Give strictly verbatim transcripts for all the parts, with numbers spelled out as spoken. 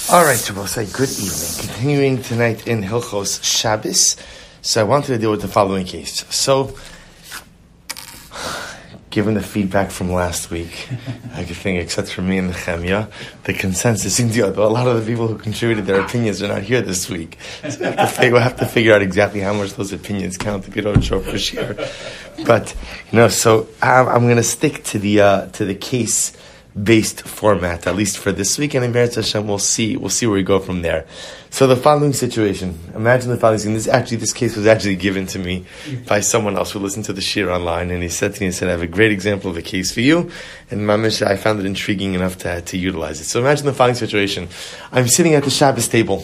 All right, so we'll say good evening. Continuing tonight in Hilchos Shabbos. So I wanted to deal with the following case. So, given the feedback from last week, I could think, except for me and Nehemiah, the consensus seems to be a lot of the people who contributed their opinions are not here this week. So we have to figure, we'll have to figure out exactly how much those opinions count if you don't show up for sure. But, you know, so I'm, I'm going to stick to the uh, to the case based format, at least for this week, and in Meretz Hashem, we'll see, we'll see where we go from there. So the following situation, imagine the following thing. This actually, this case was actually given to me by someone else who listened to the shir online, and he said to me, he said, I have a great example of a case for you, and Mamish, I found it intriguing enough to, to utilize it. So imagine the following situation. I'm sitting at the Shabbos table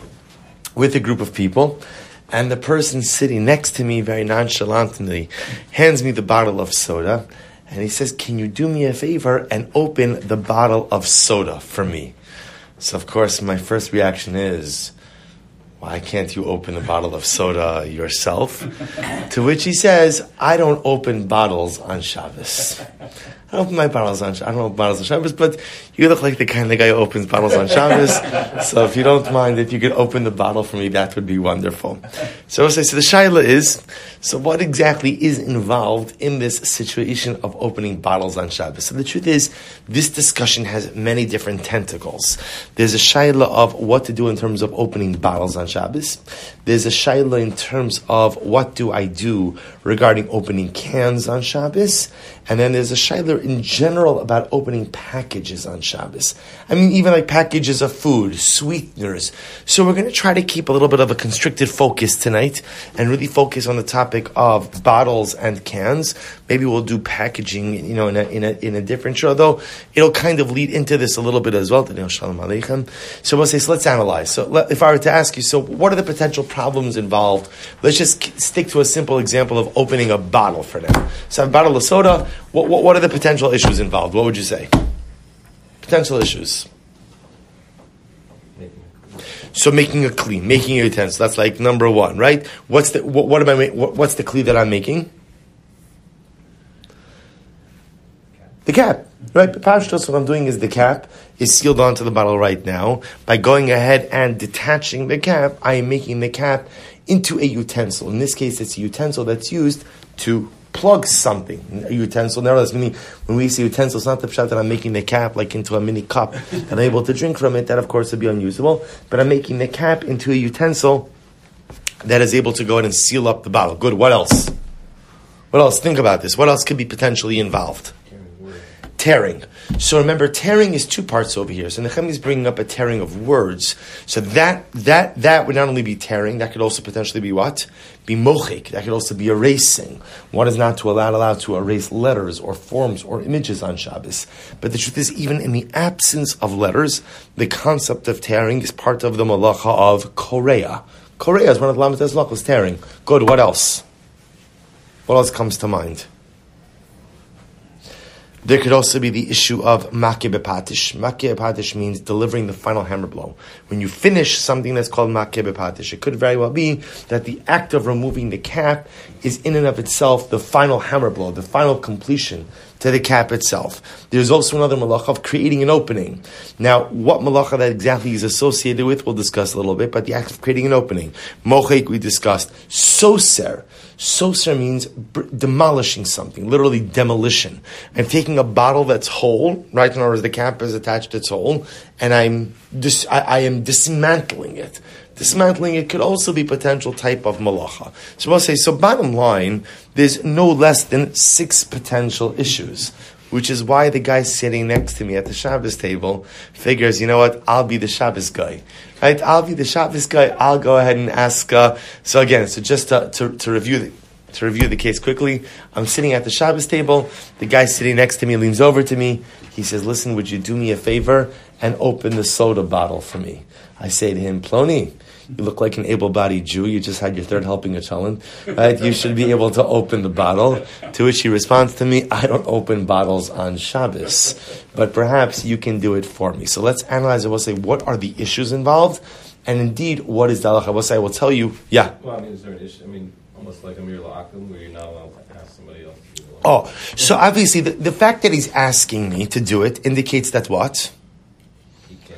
with a group of people, and the person sitting next to me very nonchalantly hands me the bottle of soda, and he says, can you do me a favor and open the bottle of soda for me? So, of course, my first reaction is, why can't you open the bottle of soda yourself? To which he says, I don't open bottles on Shabbos. I don't open my bottles on Shabbos. I don't open bottles on Shabbos, but you look like the kind of guy who opens bottles on Shabbos. So if you don't mind, if you could open the bottle for me, that would be wonderful. So, so the shaila is, so what exactly is involved in this situation of opening bottles on Shabbos? So the truth is, this discussion has many different tentacles. There's a shaila of what to do in terms of opening bottles on Shabbos. There's a shaila in terms of what do I do regarding opening cans on Shabbos. And then there's a shaila in general about opening packages on Shabbos. I mean, even like packages of food, sweeteners. So we're going to try to keep a little bit of a constricted focus tonight and really focus on the topic of bottles and cans. Maybe we'll do packaging, you know, in a in a in a different show, though it'll kind of lead into this a little bit as well. Shalom Aleichem. So we'll say, so let's analyze. So let, if I were to ask you, so what are the potential problems involved? Let's just stick to a simple example of opening a bottle for now. So a bottle of soda. What, what what are the potential issues involved? What would you say? Potential issues. So making a kli, making a utensil. That's like number one, right? What's the what, what am I? What, what's the kli that I'm making? The cap, right? Pashtos, what I'm doing is the cap is sealed onto the bottle right now. By going ahead and detaching the cap, I am making the cap into a utensil. In this case, it's a utensil that's used to plug something. A utensil, nevertheless, meaning when we say utensil, it's not the pshat that I'm making the cap like into a mini cup and I'm able to drink from it. That, of course, would be unusable. But I'm making the cap into a utensil that is able to go ahead and seal up the bottle. Good. What else? What else? Think about this. What else could be potentially involved? Tearing. So remember, tearing is two parts over here. So Nehemiah is bringing up a tearing of words. So that that that would not only be tearing, that could also potentially be what? Be mochik. That could also be erasing. One is not to allow allowed to erase letters or forms or images on Shabbos. But the truth is, even in the absence of letters, the concept of tearing is part of the malacha of korea. Korea is one of the lamas halachos, tearing. Good. What else? What else comes to mind? There could also be the issue of makeh bepatish. Makeh bepatish means delivering the final hammer blow. When you finish something that's called makeh bepatish, it could very well be that the act of removing the cap is in and of itself the final hammer blow, the final completion to the cap itself. There's also another malacha of creating an opening. Now, what malacha that exactly is associated with, we'll discuss a little bit, but the act of creating an opening. Mochek, we discussed. Soser. Soser means b- demolishing something, literally demolition. I'm taking a bottle that's whole, right, in other words, the cap is attached to its whole, and I'm dis- I, I am dismantling it. Dismantling it could also be potential type of malacha. So we'll say, so bottom line, there's no less than six potential issues, which is why the guy sitting next to me at the Shabbos table figures, you know what, I'll be the Shabbos guy. Right? I'll be the Shabbos guy. I'll go ahead and ask. Uh, so again, so just to, to, to review the, to review the case quickly, I'm sitting at the Shabbos table. The guy sitting next to me leans over to me. He says, listen, would you do me a favor and open the soda bottle for me? I say to him, Ploni, you look like an able-bodied Jew. You just had your third helping of challah, right? You should be able to open the bottle. To which he responds to me, I don't open bottles on Shabbos, but perhaps you can do it for me. So let's analyze it. We'll say, what are the issues involved? And indeed, what is the halacha? We'll say, I will tell you, yeah. Well, I mean, is there an issue? I mean, almost like a mir la'akum, where you're not allowed to ask somebody else to do it. Oh, so obviously, the, the fact that he's asking me to do it indicates that what?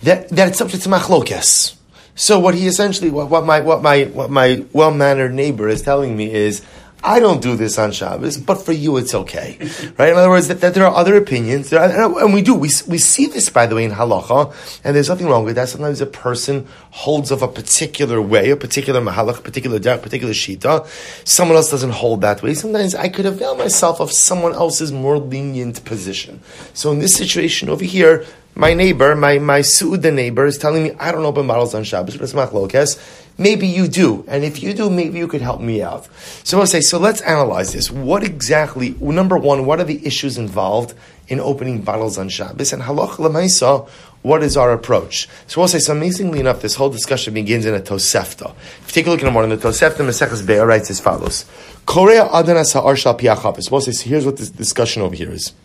that, that it's subject to machlokes. So what he essentially, what, what my what my what my well-mannered neighbor is telling me is, I don't do this on Shabbos, but for you it's okay, right? In other words, that, that there are other opinions, there are, and we do. We we see this, by the way, in halacha, and there's nothing wrong with that. Sometimes a person holds of a particular way, a particular mahalach, a particular derech, particular shita. Someone else doesn't hold that way. Sometimes I could avail myself of someone else's more lenient position. So in this situation over here, my neighbor, my my Suuda neighbor, is telling me I don't open bottles on Shabbos, but it's machlokes. Maybe you do, and if you do, maybe you could help me out. So I'll say, so let's analyze this. What exactly, number one, what are the issues involved in opening bottles on Shabbos? And halach l'maisa, what is our approach? So we'll say, so amazingly enough, this whole discussion begins in a Tosefta. If you take a look in the morning, the Tosefta Maseches Be'er writes as follows. Korea Adanas ha'ar shal pi ha'chavis. We'll say, so here's what this discussion over here is.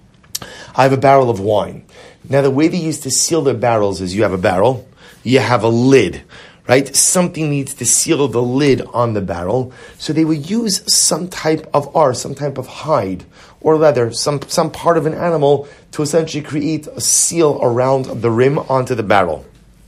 I have a barrel of wine. Now the way they used to seal their barrels is you have a barrel, you have a lid. Right? Something needs to seal the lid on the barrel. So they would use some type of R, some type of hide or leather, some, some part of an animal to essentially create a seal around the rim onto the barrel.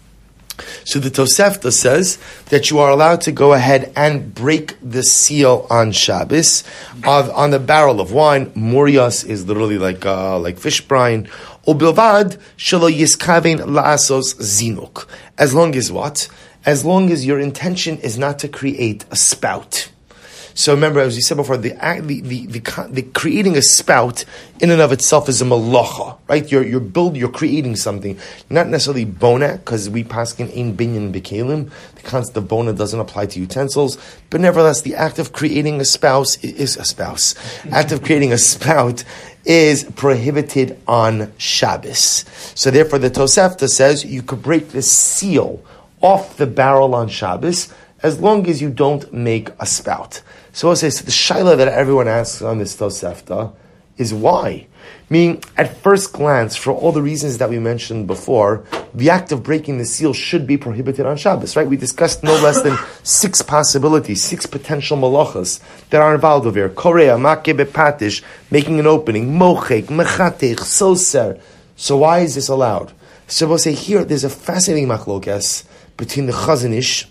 So the Tosefta says that you are allowed to go ahead and break the seal on Shabbos of, on the barrel of wine. Murias is literally like uh, like fish brine. Ubilvad shelo yiskaven la'asos zinuk. As long as what? As long as your intention is not to create a spout. So remember, as we said before, the the the, the, the creating a spout in and of itself is a malacha, right? You're you're build, you're creating something, not necessarily bona, because we paskin ein binyan bekalim. The concept of bona doesn't apply to utensils, but nevertheless, the act of creating a spouse is a spouse. Act of creating a spout is prohibited on Shabbos. So therefore, the Tosefta says you could break the seal off the barrel on Shabbos, as long as you don't make a spout. So I'll say, so the shaila that everyone asks on this Tosefta is why? Meaning, at first glance, for all the reasons that we mentioned before, the act of breaking the seal should be prohibited on Shabbos, right? We discussed no less than six possibilities, six potential malachas that are involved over here. Korea, makeh bepatish, making an opening, mochek, mechatech, soser. So why is this allowed? So we'll say here, there's a fascinating machlokes between the Chazon Ish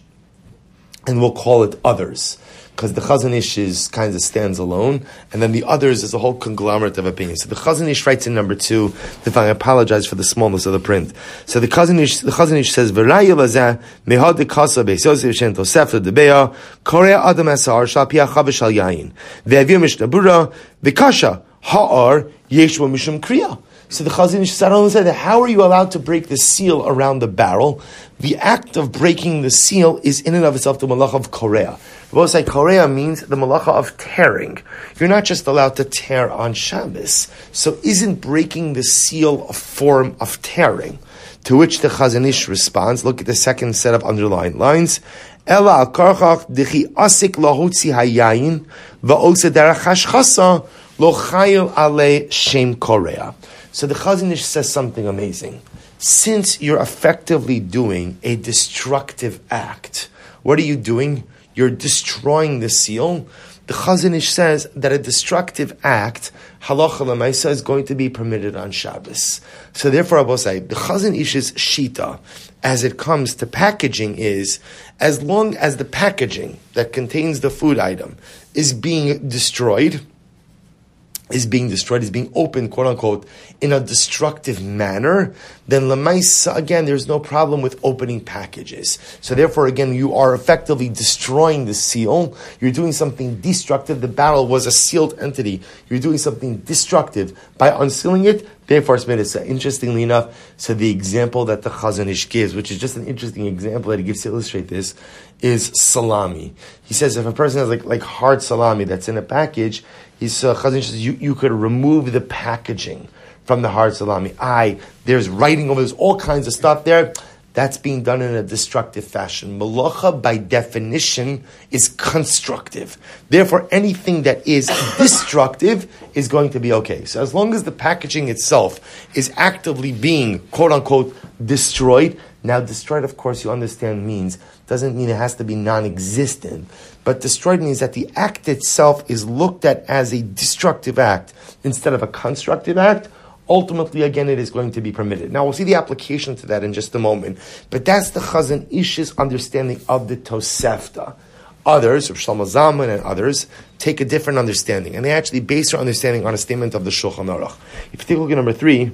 and we'll call it others, because the Chazon Ish is kind of stands alone, and then the others is a whole conglomerate of opinions. So the Chazon Ish writes in number two. If I apologize for the smallness of the print. So the Chazon Ish, the Chazon Ish says, "V'raya lazeh mehad dekasa beisosif shen tosefta debeya korea adam esar shal pia chavish shal yain ve'avir mishtabura v'kasha ha'ar yeshua mishum kriya." So the Chazon Ish said, how are you allowed to break the seal around the barrel? The act of breaking the seal is in and of itself the malacha of korea. We'll say korea means the malacha of tearing. You're not just allowed to tear on Shabbos. So isn't breaking the seal a form of tearing? To which the Chazon Ish responds, look at the second set of underlined lines. Ela al karchach dichi asik lahutzi hayayin va'ose derech hashchasa lo chayil ale shem korea. So the Chazon Ish says something amazing. Since you're effectively doing a destructive act, what are you doing? You're destroying the seal. The Chazon Ish says that a destructive act, halacha l'maisa, is going to be permitted on Shabbos. So therefore, I will say, the Chazon Ish's shita, as it comes to packaging, is as long as the packaging that contains the food item is being destroyed, is being destroyed, is being opened, quote unquote, in a destructive manner, then lemaisa, again, there's no problem with opening packages. So therefore, again, you are effectively destroying the seal. You're doing something destructive. The barrel was a sealed entity. You're doing something destructive by unsealing it. Therefore, it's made it. So interestingly enough, so the example that the Chazon Ish gives, which is just an interesting example that he gives to illustrate this, is salami. He says if a person has like, like hard salami that's in a package, he's uh, Chazon Ish says you, you could remove the packaging from the hard salami. I there's writing over, there's all kinds of stuff there. That's being done in a destructive fashion. Malacha, by definition, is constructive. Therefore, anything that is destructive is going to be okay. So as long as the packaging itself is actively being, quote-unquote, destroyed. Now, destroyed, of course, you understand means, doesn't mean it has to be non-existent. But destroyed means that the act itself is looked at as a destructive act instead of a constructive act. ultimately, again, it is going to be permitted. Now, we'll see the application to that in just a moment. But that's the Chazon Ish's understanding of the Tosefta. Others, Rav Shlomo Zalman and others, take a different understanding. And they actually base their understanding on a statement of the Shulchan Aruch. If you take a look at number three,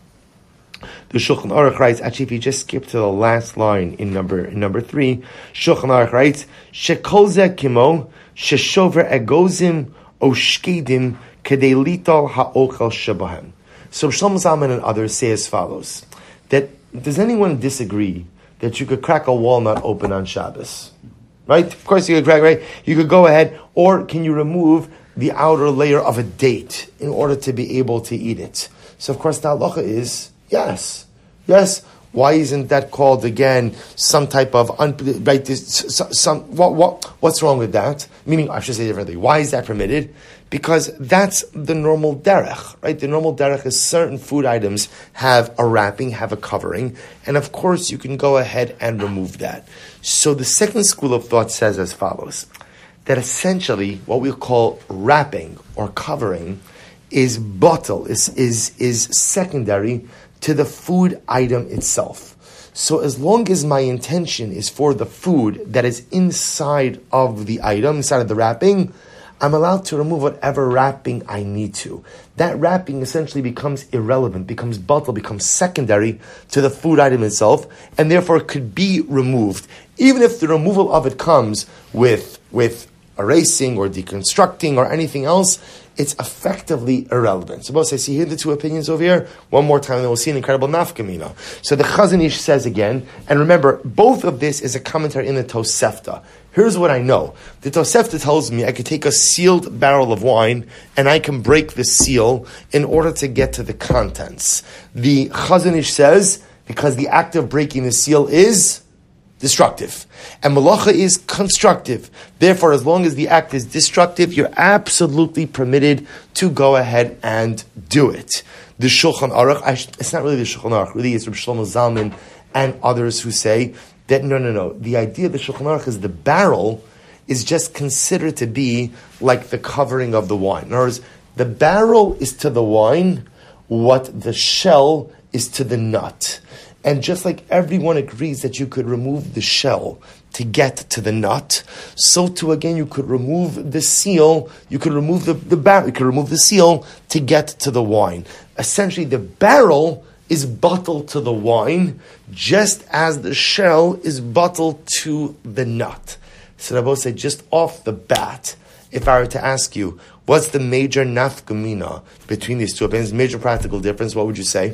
the Shulchan Aruch writes, actually, if you just skip to the last line in number in number three, Shulchan Aruch writes, Shekol zeh kimo, sheshover egozim, o shkedim, kedei litol ha'ochel shebahem. So Shlomo Zalman and others say as follows, that does anyone disagree that you could crack a walnut open on Shabbos? Right? Of course you could crack, right? You could go ahead, or can you remove the outer layer of a date in order to be able to eat it? So of course the halacha is, yes. Yes. Why isn't that called, again, some type of, un, right, this, some, what, what, what's wrong with that? Meaning, I should say differently, why is that permitted? Because that's the normal derech, right? The normal derech is certain food items have a wrapping, have a covering, and of course you can go ahead and remove that. So the second school of thought says as follows, that essentially what we call wrapping or covering is bottle, is, is, is secondary to the food item itself. So as long as my intention is for the food that is inside of the item, inside of the wrapping, I'm allowed to remove whatever wrapping I need to. That wrapping essentially becomes irrelevant, becomes bottle, becomes secondary to the food item itself, and therefore it could be removed. Even if the removal of it comes with, with erasing or deconstructing or anything else, it's effectively irrelevant. So both I see here the two opinions over here. One more time, and then we'll see an incredible nafkamina. So the Chazon Ish says again, and remember, both of this is a commentary in the Tosefta. Here's what I know. The Tosefta tells me I could take a sealed barrel of wine and I can break the seal in order to get to the contents. The Chazon Ish says, because the act of breaking the seal is destructive. And malacha is constructive. Therefore, as long as the act is destructive, you're absolutely permitted to go ahead and do it. The Shulchan Aruch, it's not really the Shulchan Aruch, really it's Rav Shlomo Zalman and others who say that no, no, no. The idea of the Shulchan Aruch is the barrel is just considered to be like the covering of the wine. In other words, the barrel is to the wine what the shell is to the nut. And just like everyone agrees that you could remove the shell to get to the nut, so too again you could remove the seal, you could remove the, the barrel, you could remove the seal to get to the wine. Essentially the barrel is bottled to the wine, just as the shell is bottled to the nut. So Rabbi said, just off the bat, if I were to ask you, what's the major nafkamina between these two opinions, major practical difference, what would you say?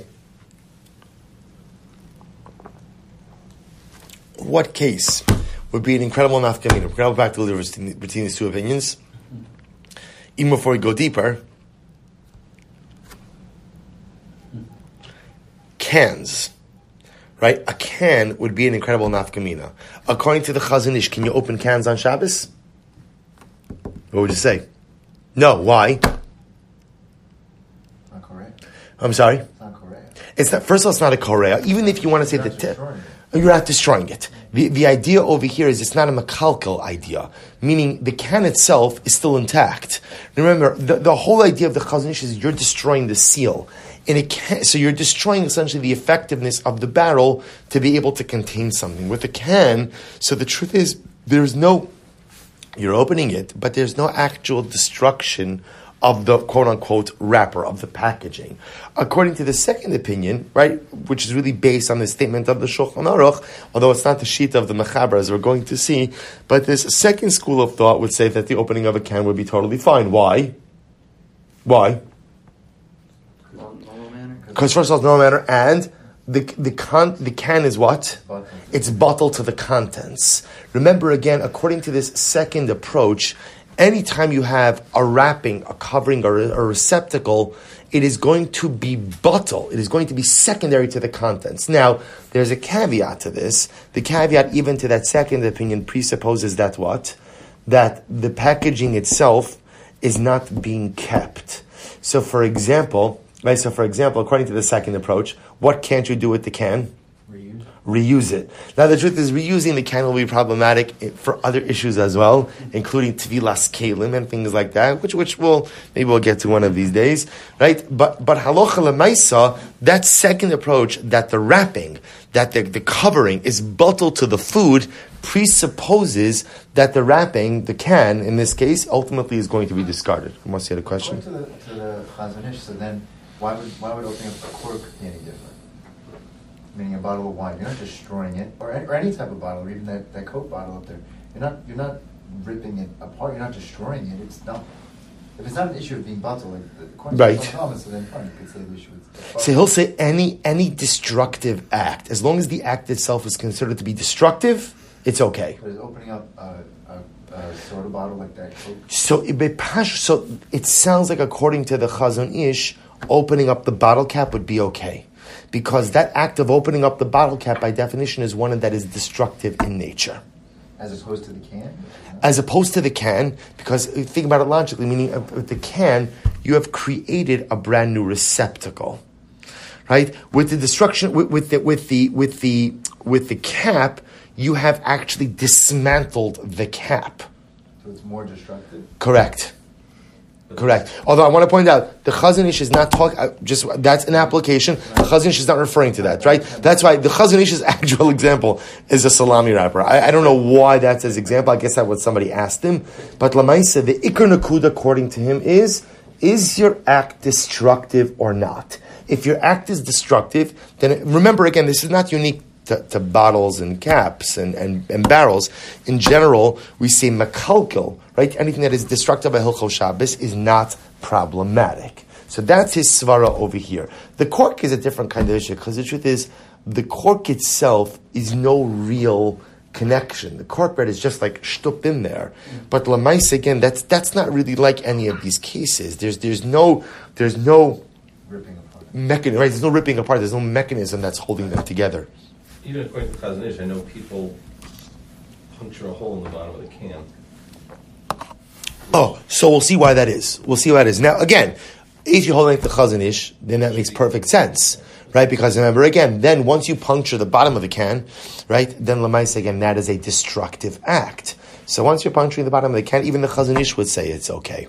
What case would be an incredible nafkamina, incredible practical difference between these two opinions? Even before we go deeper, cans, right? A can would be an incredible nafkamina. According to the Chazon Ish, can you open cans on Shabbos? What would you say? No. Why? Not correct. I'm sorry? It's not correct. It's not, first of all, it's not a korea. Even if you want to say You're that not destroying it. you're not destroying it. The, the idea over here is it's not a makalkal idea, meaning the can itself is still intact. Remember, the, the whole idea of the Chazon Ish is you're destroying the seal. In a can, so you're destroying essentially the effectiveness of the barrel to be able to contain something. With a can, so the truth is, there's no, you're opening it, but there's no actual destruction of the quote-unquote wrapper, of the packaging. According to the second opinion, right, which is really based on the statement of the Shulchan Aruch, although it's not the sheet of the Mechaber, as we're going to see, but this second school of thought would say that the opening of a can would be totally fine. Why? Why? Because first of all, no matter, and the the con, the can is what? Bottle. It's bottled to the contents. Remember again, according to this second approach, anytime you have a wrapping, a covering, or a, a receptacle, it is going to be bottle. It is going to be secondary to the contents. Now, there's a caveat to this. The caveat, even to that second opinion, presupposes that what? That the packaging itself is not being kept. So, for example, right, so for example, according to the second approach, what can't you do with the can? Reuse. Reuse it. Now the truth is, reusing the can will be problematic for other issues as well, including tevilas kelim and things like that, which which we'll maybe we'll get to one of these days, right? But but halacha lemaisa, that second approach, that the wrapping, that the, the covering is bottled to the food, presupposes that the wrapping, the can in this case, ultimately is going to be discarded. I must say the question. According to the, to the Chazon Ish, so then why would why would opening up the cork be any different? Meaning a bottle of wine, you're not destroying it, or any, or any type of bottle, or even that, that Coke bottle up there. You're not you're not ripping it apart. You're not destroying it. It's not. If it's not an issue of being bottled, like the question right. is common, so then fine, you could say the issue is. So he'll say any any destructive act, as long as the act itself is considered to be destructive, it's okay. But is opening up a, a, a soda bottle like that Coke? So it, so it sounds like, according to the Chazon Ish, opening up the bottle cap would be okay. Because that act of opening up the bottle cap, by definition, is one that is destructive in nature. As opposed to the can? As opposed to the can, because think about it logically, meaning with the can, you have created a brand new receptacle, right? With the destruction, with, with the with the with the with the cap, you have actually dismantled the cap. So it's more destructive? Correct. Correct. Although I want to point out, the Chazon Ish is not talking, uh, just, that's an application. The Chazon Ish is not referring to that, right? That's why the Chazon Ish's actual example is a salami wrapper. I, I don't know why that's his example. I guess that's what somebody asked him. But Lamaisa, the Iker Nakuda, according to him, is, is your act destructive or not? If your act is destructive, then remember again, this is not unique To, to bottles and caps and, and, and barrels. In general, we say makalkel, right? Anything that is destructive by Hilchos Shabbos is not problematic. So that's his svara over here. The cork is a different kind of issue, because the truth is, the cork itself is no real connection. The cork bread is just like shtup in there. But lamais, again, that's that's not really like any of these cases. There's there's no there's no ripping apart. Mechanism, right? There's no ripping apart. There's no mechanism that's holding them together. Even according to Chazon Ish, I know people puncture a hole in the bottom of the can. Oh, so we'll see why that is. We'll see why that is. Now, again, if you're holding the Chazon Ish, then that makes perfect sense, right? Because remember, again, then once you puncture the bottom of the can, right, then Lamais, again, that is a destructive act. So once you're puncturing the bottom of the can, even the Chazon Ish would say it's okay.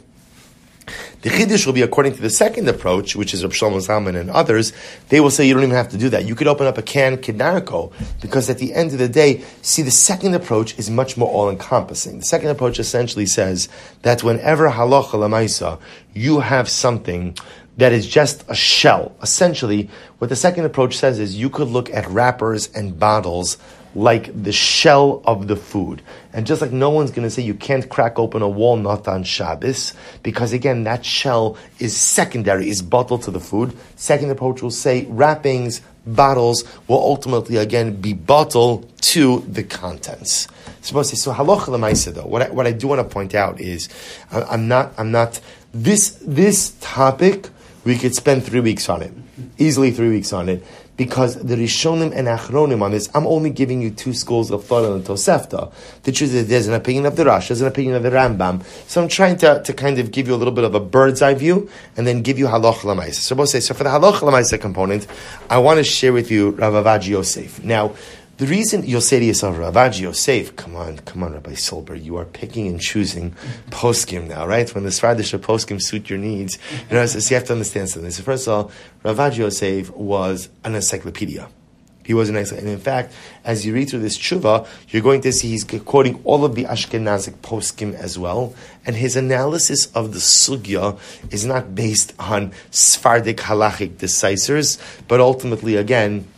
The Chiddush will be, according to the second approach, which is Rav Shlomo Zalman and others, they will say you don't even have to do that. You could open up a can Kedarko, because at the end of the day, see, the second approach is much more all-encompassing. The second approach essentially says that whenever halacha lemaisa, you have something that is just a shell. Essentially, what the second approach says is you could look at wrappers and bottles like the shell of the food. And just like no one's going to say you can't crack open a walnut on Shabbos, because again, that shell is secondary, is bottled to the food. Second approach will say wrappings, bottles will ultimately again be bottled to the contents. Supposed to say, so halacha l'maisa though, what I, what I do want to point out is, I, I'm not, I'm not, this, this topic, we could spend three weeks on it. Easily three weeks on it. Because the Rishonim and Achronim on this, I'm only giving you two schools of thought on the Tosefta. The truth is, there's an opinion of the Rash, there's an opinion of the Rambam. So I'm trying to, to kind of give you a little bit of a bird's eye view, and then give you Halach Lamaisa. So we'll say, so for the Halach Lamaisa component, I want to share with you Rav Avaji Yosef. Now, the reason you'll say to yourself, Rav Avaji Yosef, come on, come on, Rabbi Silber, you are picking and choosing poskim now, right? When the Sfardish poskim suit your needs, you know, so you have to understand something. So first of all, Rav Avaji Yosef was an encyclopedia. He was an encyclopedia. And in fact, as you read through this tshuva, you're going to see he's quoting all of the Ashkenazic poskim as well. And his analysis of the sugya is not based on Sfardic halachic decisors, but ultimately, again,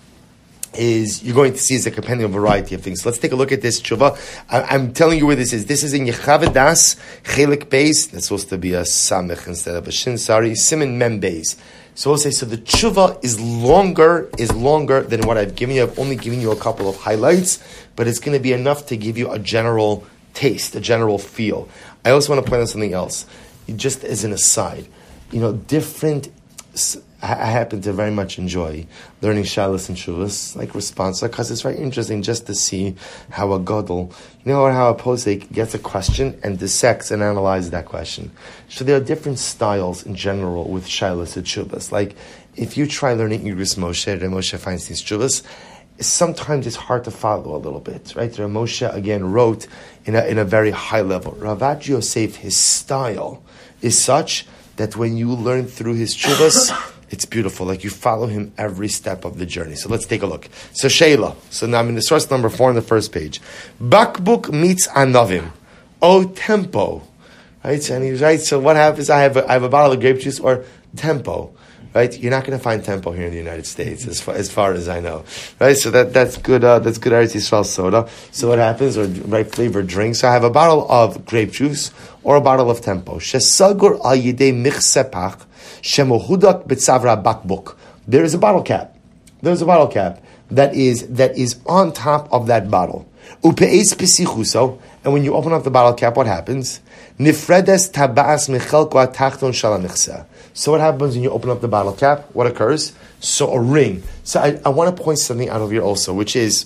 is you're going to see is a compendium variety of things. So let's take a look at this tshuva. I, I'm telling you where this is. This is in Yechav Das, Chelik Beis. That's supposed to be a Samech instead of a Shin, sorry. Siman Mem Beis. So we'll say, so the tshuva is longer, is longer than what I've given you. I've only given you a couple of highlights, but it's going to be enough to give you a general taste, a general feel. I also want to point out something else. Just as an aside, you know, different... I happen to very much enjoy learning Shalos and Shuvas, like responsa, because it's very interesting just to see how a gadol, you know, or how a posek gets a question and dissects and analyzes that question. So there are different styles in general with Shalos and Shuvas. Like, if you try learning Igros Moshe, Moshe Feinstein's Shuvas, sometimes it's hard to follow a little bit, right? Rav Moshe again wrote in a, in a very high level. Rav Yosef, his style is such that when you learn through his chuvas, it's beautiful. Like you follow him every step of the journey. So let's take a look. So Sheila. So now I'm in the source number four on the first page. Bakbuk meets Anavim. O tempo. Right? And he's right. So what happens? I have a, I have a bottle of grape juice or tempo. Right? You're not going to find tempo here in the United States, as far as, far as I know. Right? So that that's good. Uh, that's good Eretz Yisrael soda. So what happens? Or right flavored drink. So I have a bottle of grape juice or a bottle of tempo. Shesagur al yidei michsepach shemohudak b'tzavra bakbuk. There is a bottle cap. There's a bottle cap that is that is on top of that bottle. Upeis pesichuso. And when you open up the bottle cap, what happens? Nifredes tabas michelko atachton shalamichsa. So what happens when you open up the bottle cap? What occurs? So a ring. So I, I want to point something out of here also, which is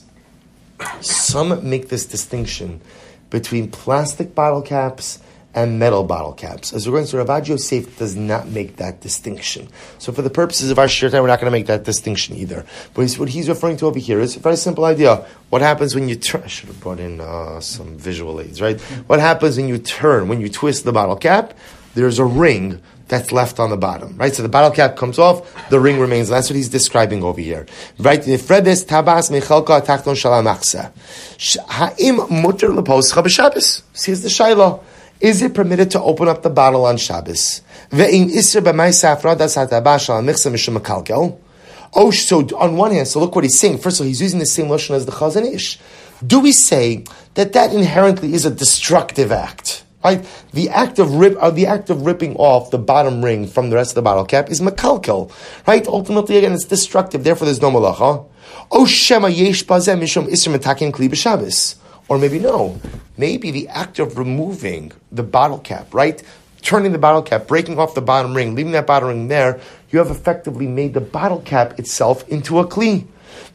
some make this distinction between plastic bottle caps and metal bottle caps. As we're going to, Rav Yosef does not make that distinction. So for the purposes of our shir time, we're not going to make that distinction either. But he's, what he's referring to over here is a very simple idea. What happens when you turn? I should have brought in uh, some visual aids, right? What happens when you turn, when you twist the bottle cap? There's a ring that's left on the bottom, right? So the bottle cap comes off, the ring remains. That's what he's describing over here, right? Nifredes tabas mechalka tachton shalamachsa. Ha'im muter lepos chabashabes. Here's the shayla. Is it permitted to open up the bottle on Shabbos? Ve'im isr b'may safra das hatabah shalamichsa mishum mekalkel. Oh, so on one hand, so look what he's saying. First of all, he's using the same lashon as the Chazon Ish. Do we say that that inherently is a destructive act? Right? The act of rip, or the act of ripping off the bottom ring from the rest of the bottle cap is mekalkel. Right? Ultimately, again, it's destructive. Therefore, there's no malacha. Oh, shema yesh bazeh mishum isr metakin kli b'Shabbos. Or maybe no. Maybe the act of removing the bottle cap, right? Turning the bottle cap, breaking off the bottom ring, leaving that bottom ring there, you have effectively made the bottle cap itself into a kli.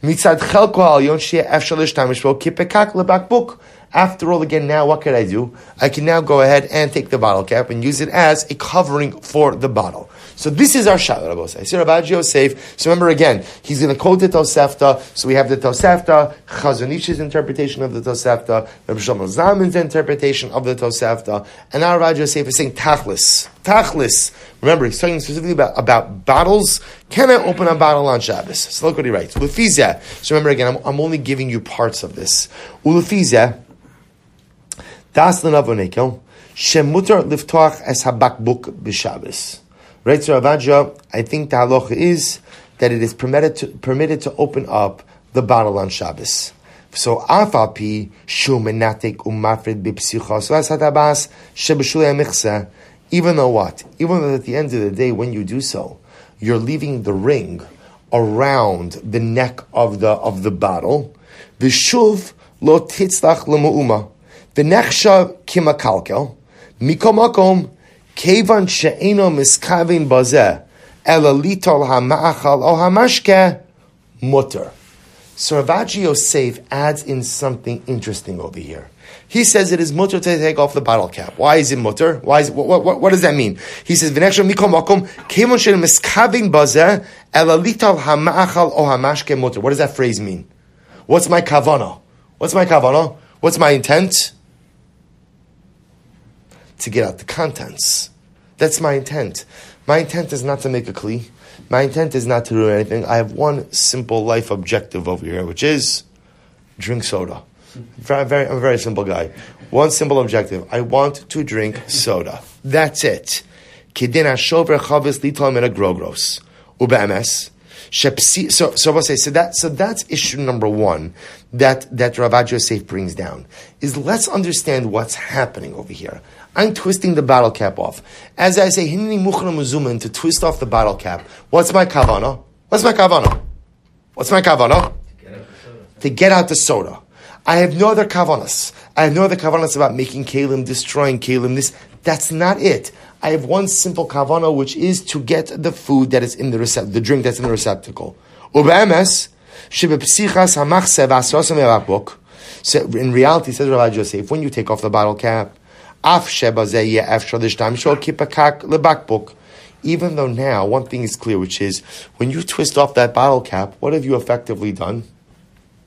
After all, again, now what can I do? I can now go ahead and take the bottle cap and use it as a covering for the bottle. So this is our shayla, Rabbi Yosef. So Rabbi Yosef, so remember again, he's going to quote the Tosefta. So we have the Tosefta, Chazon Ish's interpretation of the Tosefta, Rabbi Shlomo Zalman's interpretation of the Tosefta, and now Rabbi Yosef is saying Tachlis. Tachlis. Remember, he's talking specifically about, about bottles. Can I open a bottle on Shabbos? So look what he writes. Ulefizeh. So remember again, I'm, I'm only giving you parts of this. Ulefizeh. Das l'navonekel. Shemutar liftoach es habakbuk b'Shabbos. Right, so Ravaja, I think the halacha is that it is permitted to, permitted to open up the bottle on Shabbos. So afal pi shu menatek umafred b'psichos v'asatabas shebeshulei michsa. Even though what? Even though at the end of the day, when you do so, you're leaving the ring around the neck of the of the bottle. V'shuv lo titzlach l'mu'uma. V'nechsha kimakalkel. Mikomakom. Kevan she'eno miskavin bazeh ela litol hama'achal o hamashke mutter. So Rav Yosef adds in something interesting over here. He says it is mutter to take off the bottle cap. Why is it mutter? Why is what, what, what does that mean? He says v'nechshav mikol makom kevan she'eno miskavin bazeh ela litol hama'achal o hamashke mutter. What does that phrase mean? What's my kavana? What's my kavana? What's my intent? To get out the contents. That's my intent. My intent is not to make a kli. My intent is not to do anything. I have one simple life objective over here, which is drink soda. Very, very, I'm a very simple guy. One simple objective. I want to drink soda. That's it. Kidina shover chavis lital mina grogros. Ubemes. So, so I'll say, so that, so that's issue number one that, that Rav Yosef brings down, is let's understand what's happening over here. I'm twisting the bottle cap off. As I say, hinni muchna muzuman, to twist off the bottle cap. What's my kavana? What's my kavana? What's my kavana? To get out the soda. I have no other kavanas. I have no other kavanas about making kalim, destroying kalim. This, that's not it. I have one simple kavana, which is to get the food that is in the recept, the drink that's in the receptacle. Ube'emes, shebepsichas hamachse v'asrosam yavakbuk. So in reality, says Rav Yosef, when you take off the bottle cap, af shebazeh ye'ef shalish tam shol kipakak lebakbuk. Even though now, one thing is clear, which is, when you twist off that bottle cap, what have you effectively done?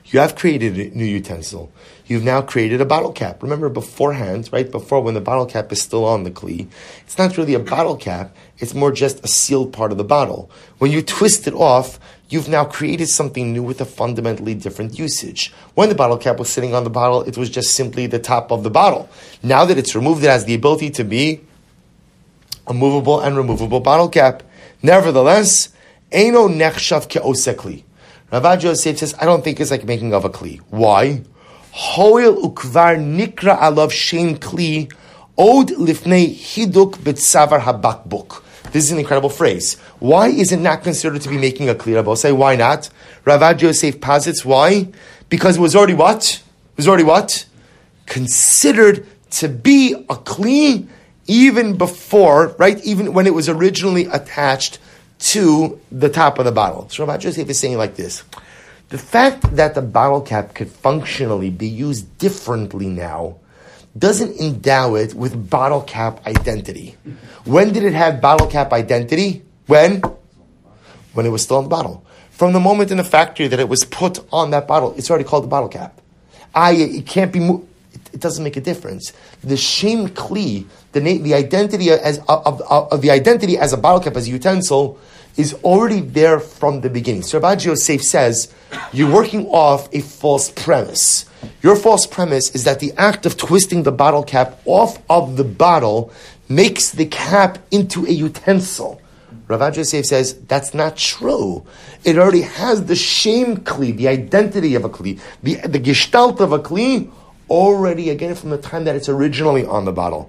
You have created a new utensil. You've now created a bottle cap. Remember beforehand, right? Before, when the bottle cap is still on the kli, it's not really a bottle cap. It's more just a sealed part of the bottle. When you twist it off, you've now created something new with a fundamentally different usage. When the bottle cap was sitting on the bottle, it was just simply the top of the bottle. Now that it's removed, it has the ability to be a movable and removable bottle cap. Nevertheless, Eino nechshav ke'oseh kli. Rav Yosef says, I don't think it's like making of a kli. Why? Hoil ukvar nikra alav shem kli od lifnei hiduk betzavar habakbuk. This is an incredible phrase. Why is it not considered to be making a kli? Rabbi say, why not? Rav Yosef posits why? Because it was already what? It was already what? Considered to be a kli even before, right? Even when it was originally attached to the top of the bottle. So Rav Yosef is saying like this. The fact that the bottle cap could functionally be used differently now doesn't endow it with bottle cap identity. When did it have bottle cap identity? When? When it was still in the bottle. From the moment in the factory that it was put on that bottle, it's already called the bottle cap. I, it can't be moved. It doesn't make a difference. The shem kli, the the identity as of, of, of the identity as a bottle cap, as a utensil, is already there from the beginning. So Rabbi Yosef says, you're working off a false premise. Your false premise is that the act of twisting the bottle cap off of the bottle makes the cap into a utensil. Rav Yosef says, that's not true. It already has the shem kli, the identity of a kli, the, the gestalt of a kli, already, again, from the time that it's originally on the bottle.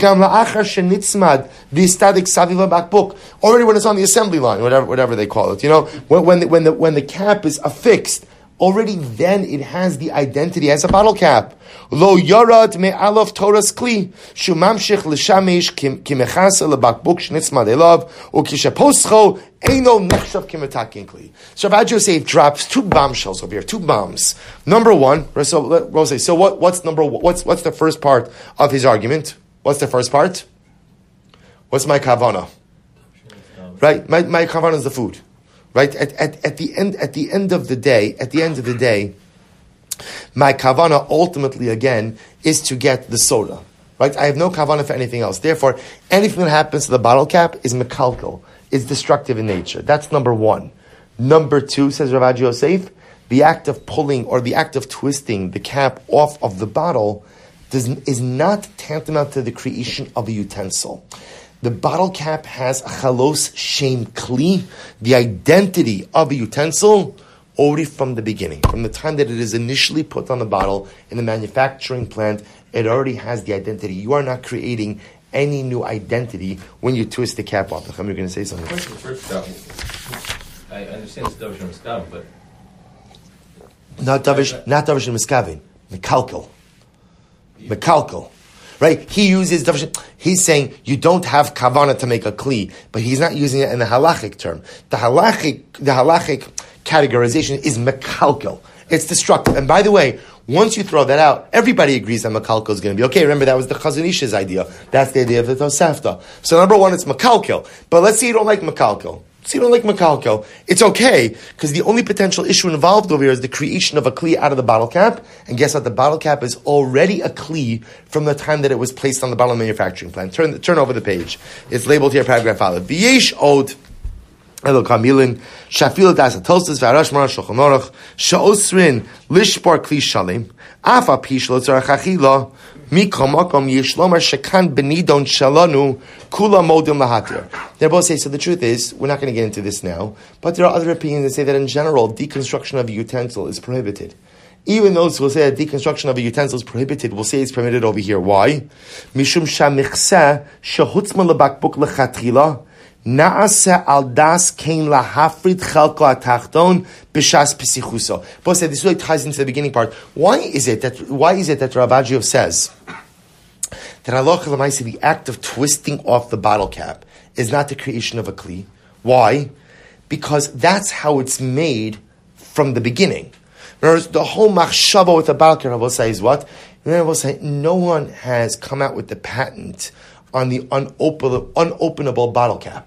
Already when it's on the assembly line, whatever whatever they call it, you know, when, when, the, when, the, when the cap is affixed, already then it has the identity as a bottle cap. Lo yarad me'alaf Torah's kli, shumamshich l'shamesh kimechasa lebakbuk shnitzmad elav, ukishaposcho eino nechshav kimetakin kli. So Rav Yosef drops two bombshells over here, two bombs. Number one, so Rose, so what, what's number one? What's, what's the first part of his argument? What's the first part? What's my kavana? Right? My, my kavana is the food. Right? At, at, at the end, at the end of the day, at the end of the day, my kavana ultimately again is to get the soda. Right? I have no kavana for anything else. Therefore, anything that happens to the bottle cap is mekalkel, is destructive in nature. That's number one. Number two, says Rav Yosef, the act of pulling or the act of twisting the cap off of the bottle does, is not tantamount to the creation of a utensil. The bottle cap has a chalos shem kli, the identity of a utensil, already from the beginning. From the time that it is initially put on the bottle in the manufacturing plant, it already has the identity. You are not creating any new identity when you twist the cap off. You're going to say something. First, first, I understand it's davish and miskavin, but not davish, not davish and miskavin, mekalkel, mekalkel. Right? He uses, he's saying you don't have kavana to make a kli, but he's not using it in the halachic term. The halachic, the halachic categorization is mekalkel. It's destructive. And by the way, once you throw that out, everybody agrees that mekalkel is going to be okay. Remember, that was the Chazon Ish's idea. That's the idea of the Tosefta. So number one, it's mekalkel. But let's say you don't like mekalkel. So you don't like mekalkel. It's okay, because the only potential issue involved over here is the creation of a kli out of the bottle cap. And guess what? The bottle cap is already a kli from the time that it was placed on the bottle manufacturing plant. Turn turn over the page. It's labeled here, paragraph Aleph. V'yesh od elo kamilin shafil das atostas v'arash mar shulchan aruch she'osrin lishbar kli shalim afa pish lo tzarach achila mikomakom yishlomar shekan benidon shalanu kula modim lahatir. They both say, so the truth is, we're not going to get into this now, but there are other opinions that say that in general, deconstruction of a utensil is prohibited. Even those who will say that deconstruction of a utensil is prohibited will say it's permitted over here. Why? Mishum shamichseh shehutzma lebakbuk lechatchila naaseh al das kein lahafrid chalko atachton b'shas pesichuso. Both say this really ties into the beginning part. Why is it that why is it that Rav Yosef says that halacha l'maaseh, the act of twisting off the bottle cap, is not the creation of a kli? Why? Because that's how it's made from the beginning. In other words, the whole machshava with the bottle cap, Rabbi say, is what? Rabbi say, no one has come out with the patent on the unopen, unopenable bottle cap.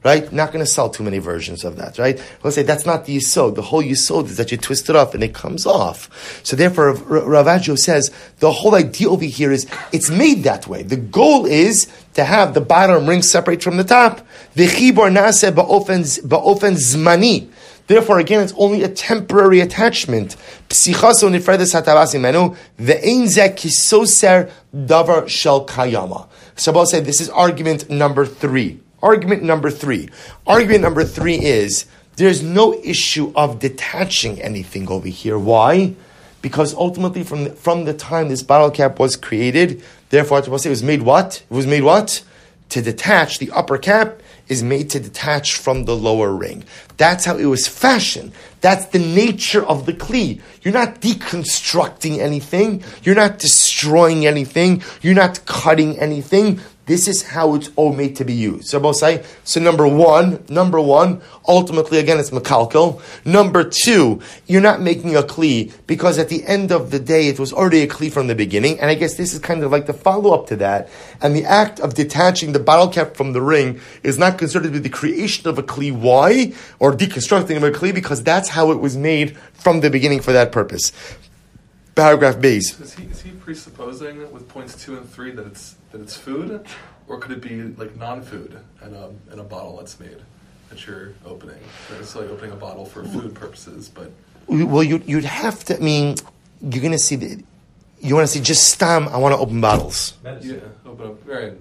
right? Not going to sell too many versions of that, right? Let's say that's not the yisod. The whole yisod is that you twist it off and it comes off. So therefore, Rav Aggio says the whole idea over here is it's made that way. The goal is to have the bottom ring separate from the top. V'chibor naseh ba'ofen ba'ofen zmani. Therefore, again, it's only a temporary attachment. Psichaso nifredes hatabas imenu ve'ein zeh kisoser davar shel kayama. So I'll say this is argument number three. Argument number three. Argument number three is there's no issue of detaching anything over here. Why? Because ultimately, from the, from the time this bottle cap was created, therefore, I say it was made what? It was made what? To detach. The upper cap is made to detach from the lower ring. That's how it was fashioned. That's the nature of the kli. You're not deconstructing anything. You're not destroying anything. You're not cutting anything. This is how it's all made to be used. So both say, so number one, number one, ultimately again it's mekalkel. Number two, you're not making a kli because at the end of the day it was already a kli from the beginning. And I guess this is kind of like the follow-up to that. And the act of detaching the bottle cap from the ring is not considered to be the creation of a kli. Why? Or deconstructing of a kli because that's how it was made from the beginning for that purpose. Paragraph base. Is he, is he presupposing with points two and three that it's that it's food, or could it be like non-food in a in a bottle that's made that you're opening? So it's like opening a bottle for food purposes, but well, you you'd have to. I mean, you're going to see the. You want to see just stam. I want to open bottles. Medicine. Yeah, open up. Right.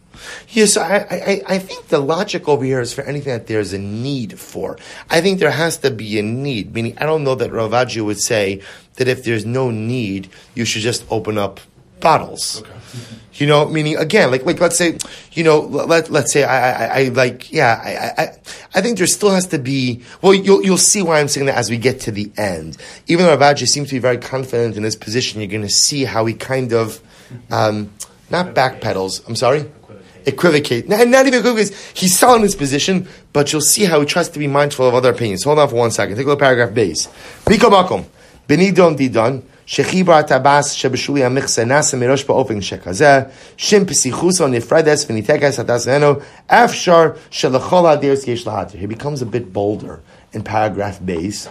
Yes, I, I, I think the logic over here is for anything that there's a need for. I think there has to be a need, meaning I don't know that Rav Aggio would say that if there's no need, you should just open up bottles. Okay. You know, meaning again, like like let's say, you know, let let's say I I, I like yeah, I, I I think there still has to be. Well, you'll you'll see why I'm saying that as we get to the end. Even though Rav Aggio seems to be very confident in his position, you're going to see how he kind of um, not backpedals. I'm sorry. Equivocate. Not, not even equivocate. He's selling his position, but you'll see how he tries to be mindful of other opinions. Hold on for one second. Take a look at paragraph base. Biko makom. Benidon didon. Shechibar tabas shebeshuli amichse nasa mirosh ba'ofin shekazeh. Shim pesichuso nifredes v'nitekas hataseno. Afshar shelachol hadirs yesh lahatir. He becomes a bit bolder in paragraph base.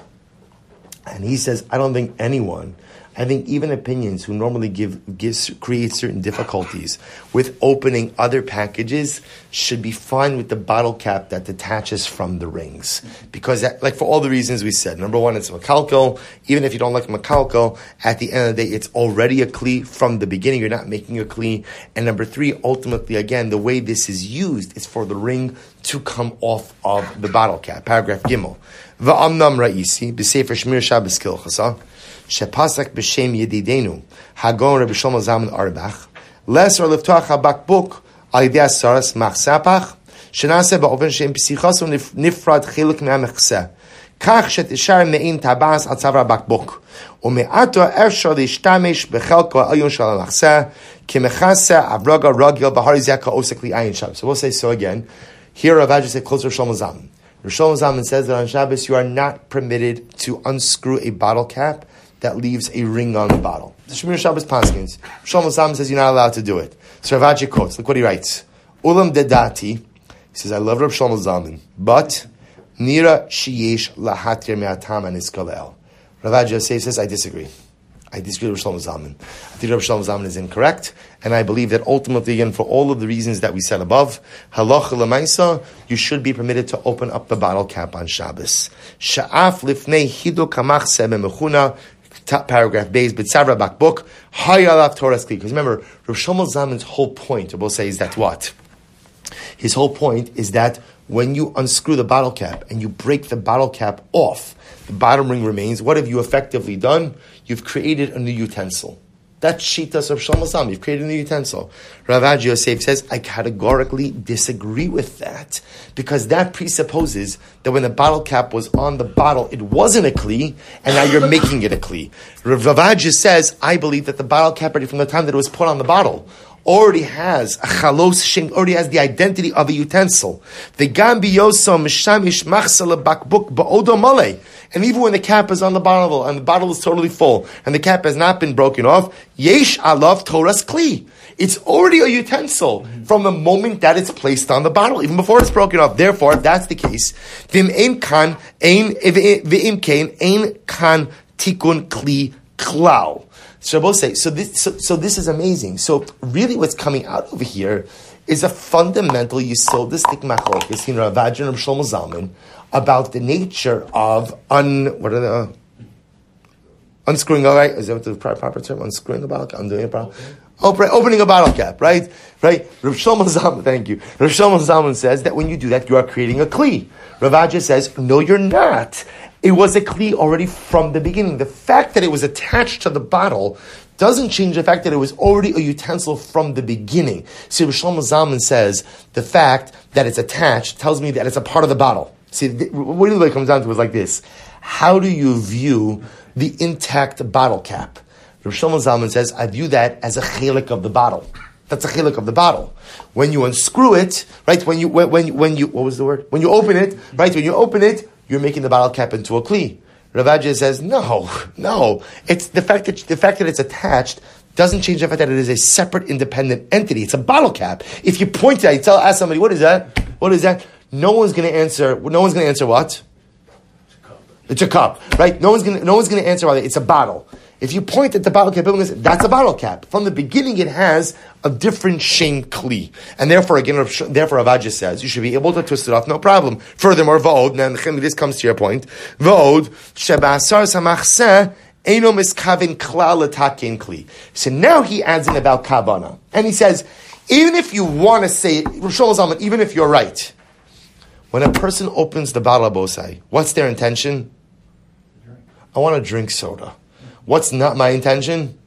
And he says, I don't think anyone... I think even opinions who normally give gives create certain difficulties with opening other packages should be fine with the bottle cap that detaches from the rings. Because, that, like for all the reasons we said, number one, it's mekalkel. Even if you don't like mekalkel, at the end of the day, it's already a kli from the beginning. You're not making a kli. And number three, ultimately, again, the way this is used is for the ring to come off of the bottle cap. Paragraph Gimel. Va'amnam ra'isi b'sefer shmir shabbos kilchasa. Shepasak b'shem yedidenu Hagon Rabbi Shlomo Zalman Auerbach lesser liftoach habakbuk al yedei asaras machsapach shenaseh ba'ofen shem psichaso nifrad chiluk me'amechseh kach shetishar me'in tabas al tzavra bakbuk ume'ato efshar lishtamesh bechelko alyon shal machseh kimechaseh avraga ragil b'harizeh ka'osek li'ayin shab. So we'll say so again. Here Rav Aggio said close to Shlomo Zalman. Shlomo Zalman says that on Shabbos you are not permitted to unscrew a bottle cap that leaves a ring on the bottle. The Shemir Shabbos Paskins. Shlomo Zalman says you're not allowed to do it. So Rav Aggio quotes. Look what he writes. Ulam dedati. He says, I love Rav Shlomo Zalman, but nira sheyesh lahatir me'atam aniskalel. Rav Aggio says, I disagree. I disagree with Shlomo Zalman. I think Rav Shlomo Zalman is incorrect, and I believe that ultimately, again, for all of the reasons that we said above, halacha l'maisa, you should be permitted to open up the bottle cap on Shabbos. Sha'af lifnei hidu kamach sebe mechuna. Paragraph Beis B'tzavra Bakbuk Hayalav Torah Skli. Because remember, Rav Shlomo Zalman's whole point, we'll say, is that what? His whole point is that when you unscrew the bottle cap and you break the bottle cap off, the bottom ring remains. What have you effectively done? You've created a new utensil. That's Shitas of Shlomo Zalman. You've created a new utensil. Rav Aggio says, I categorically disagree with that, because that presupposes that when the bottle cap was on the bottle, it wasn't a kli, and now you're making it a kli. Rav Aggio says, I believe that the bottle cap, already from the time that it was put on the bottle, already has a chalos shing, already has the identity of a utensil. The gambi yosom mishamish machsala bakbuk ba'odo male. And even when the cap is on the bottle and the bottle is totally full and the cap has not been broken off, yesh alav Torah's kli. It's already a utensil from the moment that it's placed on the bottle, even before it's broken off. Therefore, if that's the case, vim ein kan ein v'im kain ein kan tikun kli klal. So both say so. This so, so this is amazing. So really, what's coming out over here is a fundamental yisodistic machlokes in Rav Avadya and Rav Shlomo Zalman about the nature of un what are the uh, unscrewing? All right, is that the proper term? Unscrewing a bottle cap, undoing a bottle. Open, opening a bottle cap, right? Right? Rav Shlomo Zalman, thank you. Rav Shlomo Zalman says that when you do that, you are creating a kli. Rav Avadya says, no, you're not. It was a kli already from the beginning. The fact that it was attached to the bottle doesn't change the fact that it was already a utensil from the beginning. See, Rav Shlomo Zalman says the fact that it's attached tells me that it's a part of the bottle. See, what it really comes down to is like this. How do you view the intact bottle cap? Rav Shlomo Zalman says, I view that as a chelik of the bottle. That's a chelik of the bottle. When you unscrew it, right, when you, when, when, when you, what was the word? When you open it, right, when you open it, you're making the bottle cap into a kli. Rav Avadya says, no, no. It's the fact that, the fact that it's attached doesn't change the fact that it is a separate, independent entity. It's a bottle cap. If you point at it, you tell, ask somebody, what is that? What is that? No one's going to answer, no one's going to answer what? It's a cup, right? No one's going to, no one's going to answer why it's a bottle. If you point at the bottle cap, that's a bottle cap. From the beginning, it has a different shem kli. And therefore, again, therefore, Rav Avadya says, you should be able to twist it off, no problem. Furthermore, v'od, now this comes to your point, v'od, sheba'asar samachseh, eino miskavin klal l'takin kli. So now he adds in about kavana. And he says, even if you want to say it, Rosh Hashanah, even if you're right, when a person opens the bottle of bosai, what's their intention? I want to drink soda. What's not my intention?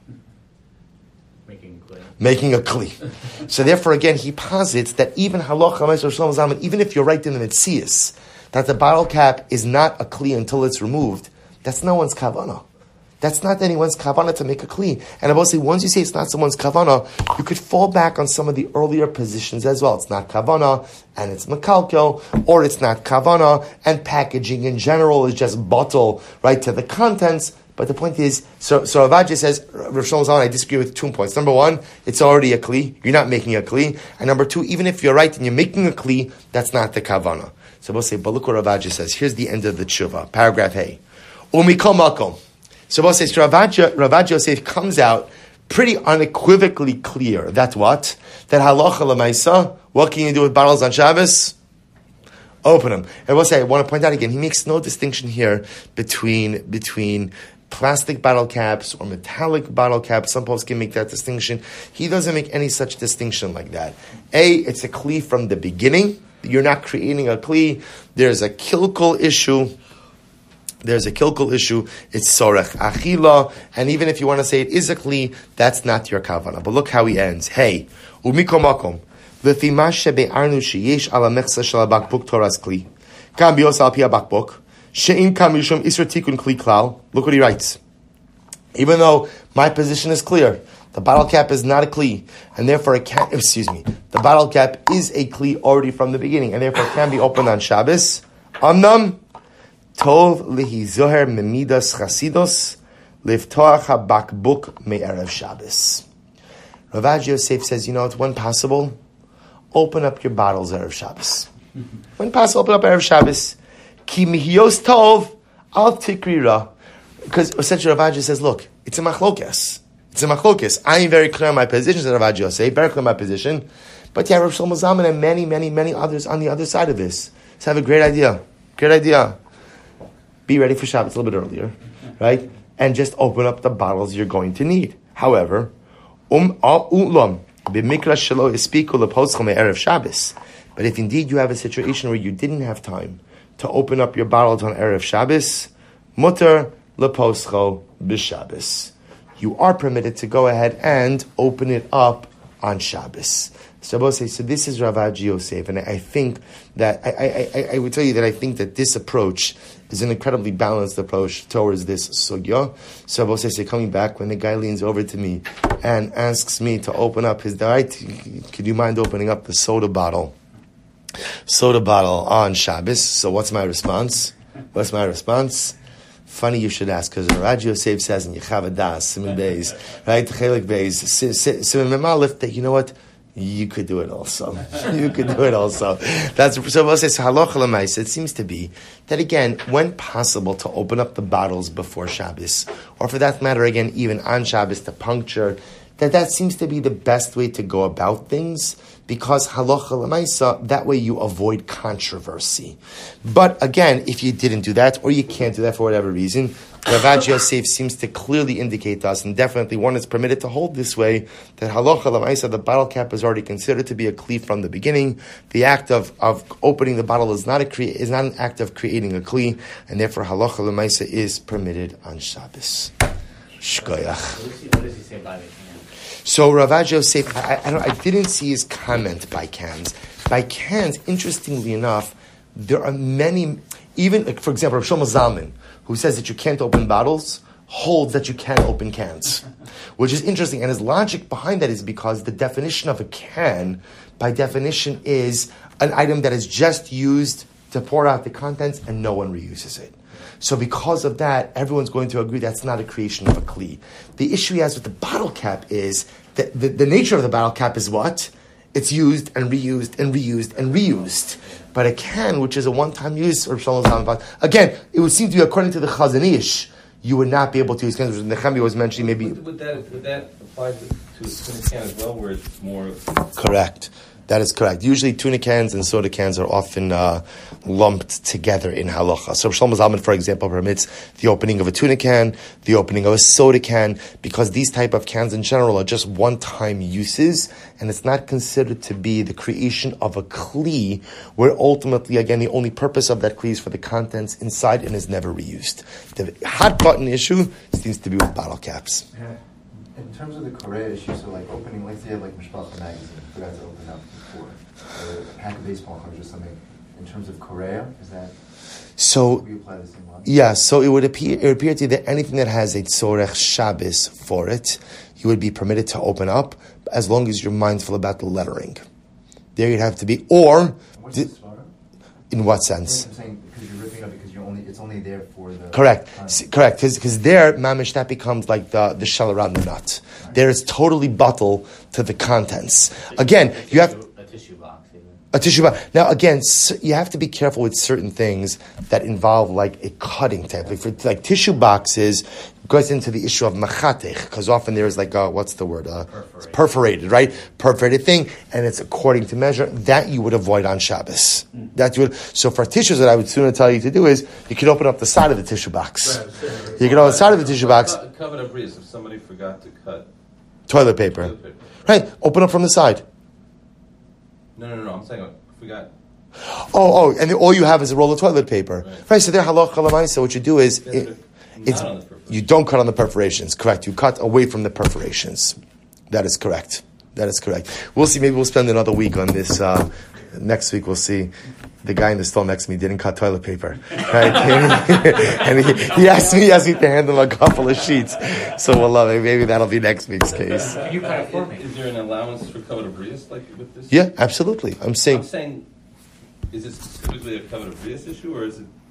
Making a kli. Making a kli. So therefore, again, he posits that even halacha, even if you're right in the mitzias, that the bottle cap is not a kli until it's removed, that's no one's kavanah. That's not anyone's kavanah to make a kli. And I will say, once you say it's not someone's kavanah, you could fall back on some of the earlier positions as well. It's not kavanah, and it's mekalkel, or it's not kavanah, and packaging in general is just bottle, right, to the contents. But the point is, so, so Rav Avadya says, Rav Shlomo Zalman, I disagree with two points. Number one, it's already a kli. You're not making a kli. And number two, even if you're right and you're making a kli, that's not the kavanah. So we'll say, but look what Rav Avadya says. Here's the end of the tshuva. Paragraph A. Umikol makom. So we'll say, so Rav Avadya, Rav Avadya Yosef comes out pretty unequivocally clear. That's what? That halacha l'maisa, what can you do with bottles on Shabbos? Open them. And we'll say, I want to point out again, he makes no distinction here between, between plastic bottle caps or metallic bottle caps. Some folks can make that distinction. He doesn't make any such distinction like that. A, it's a kli from the beginning. You're not creating a kli. There's a kilkul issue. There's a kilkul issue. It's sorech achila. And even if you want to say it is a kli, that's not your kavanah. But look how he ends. Hey, umiko makom. V'fi ma shebe'arnu sheyesh ala mechsa shel bakbuk toras kli. Kam bios al pi bakbuk. She'im kam yishum isra tikun kli klal. Look what he writes. Even though my position is clear, the bottle cap is not a kli, and therefore it can't, excuse me, the bottle cap is a kli already from the beginning, and therefore it can be opened on Shabbos. Amnam, tov lihi zoher memidas chasidos, liftoach ha-bakbuk me'erev Shabbos. Rav Avadya Yosef says, you know, it's when possible, open up your bottles Erev Shabbos. When possible, open up Erev Shabbos. Ki mihiyos tov al tikrira. Because essentially Rav Avadya says, look, it's a machlokes. It's a machlokes. I am very clear on my position, said Rav Avadya Yosef, very clear on my position. But yeah, Rav Shlomo Zalman and many, many, many others on the other side of this. So I have a great idea. Great idea. Be ready for Shabbos a little bit earlier, right? And just open up the bottles you're going to need. However, um u'lam b'mikra shelo yispiku leposchem me'erev Shabbos. But if indeed you have a situation where you didn't have time to open up your bottles on Erev Shabbos, mutter leposcho b'Shabbos. You are permitted to go ahead and open it up on Shabbos. So I will say, so this is Rav Aji Yosef, and I think that I, I, I, I would tell you that I think that this approach is an incredibly balanced approach towards this sugya. So I will say, so coming back when the guy leans over to me and asks me to open up his diet, could you mind opening up the soda bottle? Soda bottle on Shabbos. So what's my response? What's my response? Funny you should ask, because Rav Yosef says in Yechav Das, Simon Beis, right? Chelik Beis, Simon Memalef, that you know what? You could do it also. You could do it also. That's so. We'll say halacha l'maisa. It seems to be that again, when possible, to open up the bottles before Shabbos, or for that matter, again, even on Shabbos to puncture. That that seems to be the best way to go about things, because halacha l'maisa, that way you avoid controversy. But again, if you didn't do that, or you can't do that for whatever reason, Rav Aji Yosef seems to clearly indicate to us, and definitely one is permitted to hold this way, that halacha l'maisa, the bottle cap is already considered to be a kli from the beginning. The act of, of opening the bottle is not a cre- is not an act of creating a kli, and therefore halacha l'maisa is permitted on Shabbos. Shkoyach. What does he, what does he say about it? So Rav Aji Yosef, I, I, don't, I didn't see his comment by cans. By cans, interestingly enough, there are many, even, like, for example, Rav Shlomo Zalman, who says that you can't open bottles, holds that you can open cans, which is interesting. And his logic behind that is because the definition of a can, by definition, is an item that is just used to pour out the contents and no one reuses it. So because of that, everyone's going to agree that's not a creation of a kli. The issue he has with the bottle cap is that the, the nature of the bottle cap is what? It's used and reused and reused and reused. But a can, which is a one-time use, or again, it would seem to be according to the Chazon Ish, you would not be able to use cans, which Nechemia was mentioning maybe. Would, would, that, would that apply to, to a tuna can as well, where it's more... Correct. That is correct. Usually tuna cans and soda cans are often uh, lumped together in halacha. So Shlomo Zalman, for example, permits the opening of a tuna can, the opening of a soda can, because these type of cans in general are just one-time uses, and it's not considered to be the creation of a kli, where ultimately, again, the only purpose of that kli is for the contents inside and is never reused. The hot button issue seems to be with bottle caps. Yeah. In terms of the Korea issue, so like opening, let's say you have like Mishpacha magazine, forgot to open up before, or a pack of baseball cards or something. In terms of Korea, is that, so we apply the same logic? Yeah, so it would appear it would appear to you that anything that has a tzorech Shabbos for it, you would be permitted to open up, as long as you're mindful about the lettering. There you'd have to be, or What's di- the svara? in what sense? I'm saying because you're ripping up because you're only it's only there for the Correct, time. S- correct. Because there, mamish, that becomes like the the shell around the nut. There is totally bottle to the contents. Again, you have a tissue box. Even. a tissue box. Now, again, s- you have to be careful with certain things that involve like a cutting type. Like, for, like tissue boxes goes into the issue of machatech, because often there is like a, what's the word? Uh, it's perforated, right? Perforated thing, and it's according to measure. That you would avoid on Shabbos. Mm. That you would. So for tissues, what I would sooner tell you to do is you can open up the side of the tissue box. Right, sure. You can open the side of the tissue box. Co- Covered up breeze, if somebody forgot to cut Toilet paper. toilet paper. Right. Open up from the side. No, no, no, I'm saying, I forgot. Oh, oh, and all you have is a roll of toilet paper. Right. Right, so there halacha l'maisa, what you do is, it, it's, Not on the perforations. you don't cut on the perforations, correct. You cut away from the perforations. That is correct. That is correct. We'll see, maybe we'll spend another week on this. Uh, next week we'll see. The guy in the stall next to me didn't cut toilet paper. Right? and he, he asked me, he asked me to hand him a couple of sheets. So we'll love it. Maybe that'll be next week's case. Can you cut it for me? Is, is there an allowance for covered breeze, like with this? Yeah, absolutely. I'm saying, I'm saying, is it specifically a covered breeze issue, or is it